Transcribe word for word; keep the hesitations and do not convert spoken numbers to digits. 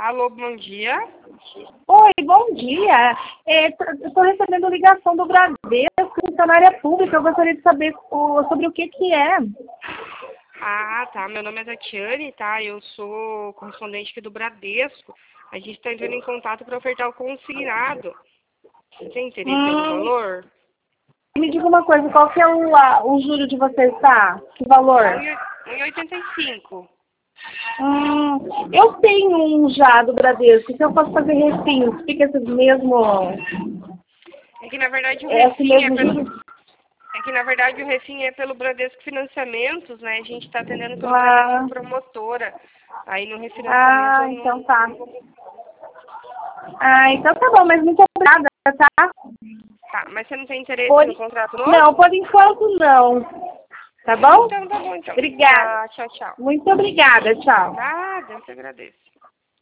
Alô, bom dia. Oi, bom dia. Estou recebendo ligação do Bradesco, funcionária pública. Eu gostaria de saber o, sobre o que que é. Ah, tá. Meu nome é Tatiane, tá? Eu sou correspondente aqui do Bradesco. A gente está entrando em contato para ofertar o consignado. Você tem interesse em algum Hum, valor? me diga uma coisa, qual que é o, a, o juro de vocês, tá? Que valor? um e oitenta e cinco. Hum, eu tenho um já do Bradesco. Se eu posso fazer refins, fica esse mesmo... É que na verdade o Esse refim é mesmo pelo. juro? É que na verdade o refim é pelo Bradesco Financiamentos, né? A gente está atendendo pelo Bradesco Ah, Promotora. Aí no refinanciamento ah, eu então não. tá. Ah, então tá bom, mas muito obrigada, tá? Tá, mas você não tem interesse Por... no contrato Não, novo? por enquanto não. Tá bom? Então tá bom então. Obrigada. Tá, tchau, tchau. Muito obrigada, tchau. Nada, eu que agradeço.